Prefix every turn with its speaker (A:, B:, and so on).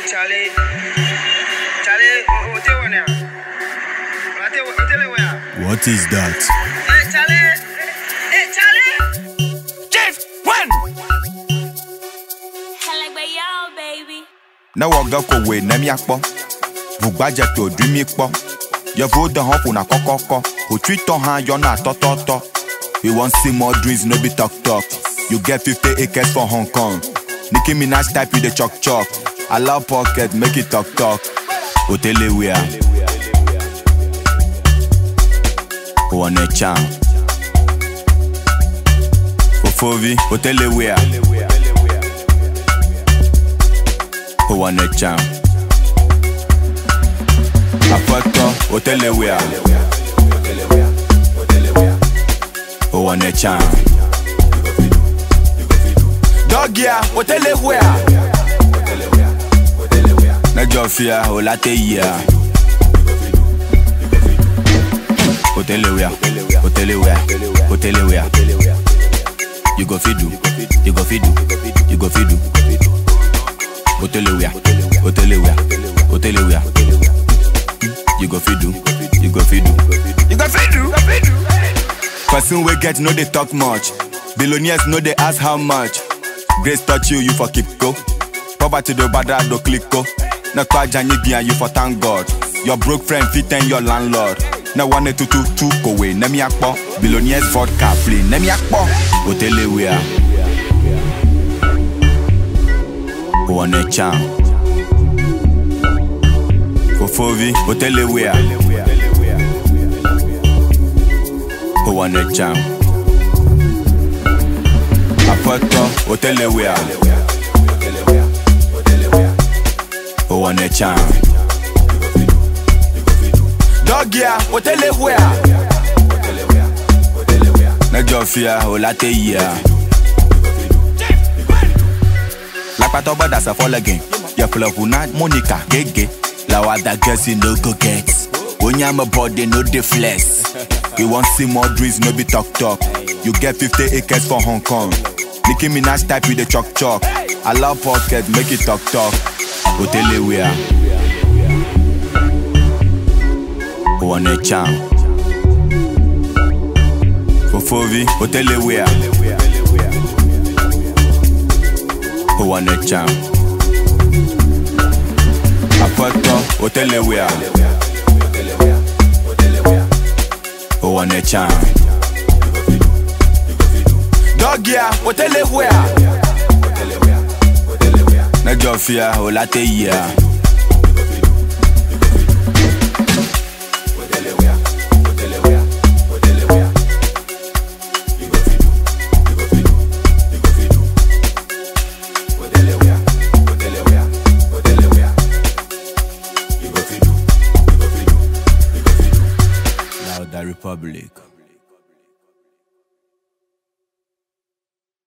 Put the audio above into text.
A: Charlie,
B: What is that?
A: Hey, Charlie.
B: Chief, when?
C: Baby.
B: Na waga ko we na mi akpo. Bugbaje to du mi po. Your vote the hop na kokoko. Who tweet on hand you na to. We want see more dreams, no be talk. You get 50 acres for Hong Kong. Nicki Minaj type you the chalk. I love pocket, make it talk. Hotele wea. One cham. Fofovi, hotele wea. One cham. Apoto, hotele wea. One cham. Dogia, hotele wea. Na jofia, olate ya. Hotele wea. You go fidu. Hotele wea. You go fidu. Person we get no they talk much. Billionaires know they ask how much. Grace touch you for keep go. Poverty do bada do click go. Na kwa janyigia you for thank God. Your broke friend fit and your landlord. Na 1-2 go away. Nemi akpo. Billionaires vodka play. Nemi akpo. Hotele wea. One cham. Fofovi. Hotele wea. One cham. Apoto. Hotele wea. One cham. Dogia, hotele wea. Na jofia, olate ya. La patoba that's a fall again. Your flavuna, Monica, gege. La wada girls you no go get. When you're my body, no deflex. You want see more dreams, no be talk. You get 50 acres for Hong Kong. Nicki Minaj type with the chalk. I love pocket, make it talk. Hotele wea. One cham. Fofovi, hotele wea. One cham. Apoto, hotele wea. One cham. Dogia, hotele wea. Na jofia, olate ya. The Republic.